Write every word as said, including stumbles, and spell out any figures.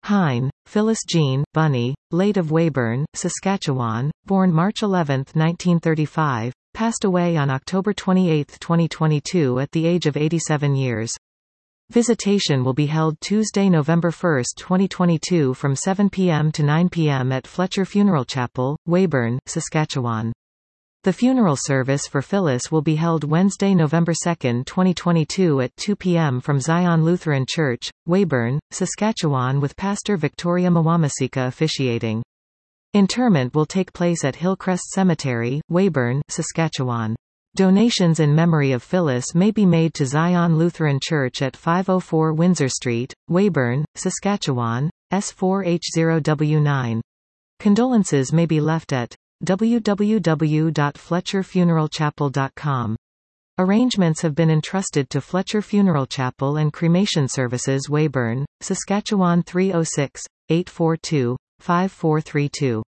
Hine, Phyllis Jean Bunny, late of Weyburn, Saskatchewan, born March eleventh nineteen thirty-five, passed away on October twenty-eighth twenty twenty-two at the age of eighty-seven years. Visitation will be held Tuesday, November first twenty twenty-two from seven p m to nine p m at Fletcher Funeral Chapel, Weyburn, Saskatchewan. The funeral service for Phyllis will be held Wednesday, November second twenty twenty-two at two p m from Zion Lutheran Church, Weyburn, Saskatchewan, with Pastor Victoria Mawamasika officiating. Interment will take place at Hillcrest Cemetery, Weyburn, Saskatchewan. Donations in memory of Phyllis may be made to Zion Lutheran Church at five oh four Windsor Street, Weyburn, Saskatchewan, S four H zero W nine. Condolences may be left at w w w dot fletcher funeral chapel dot com. Arrangements have been entrusted to Fletcher Funeral Chapel and Cremation Services, Weyburn, Saskatchewan three oh six, eight four two, five four three two.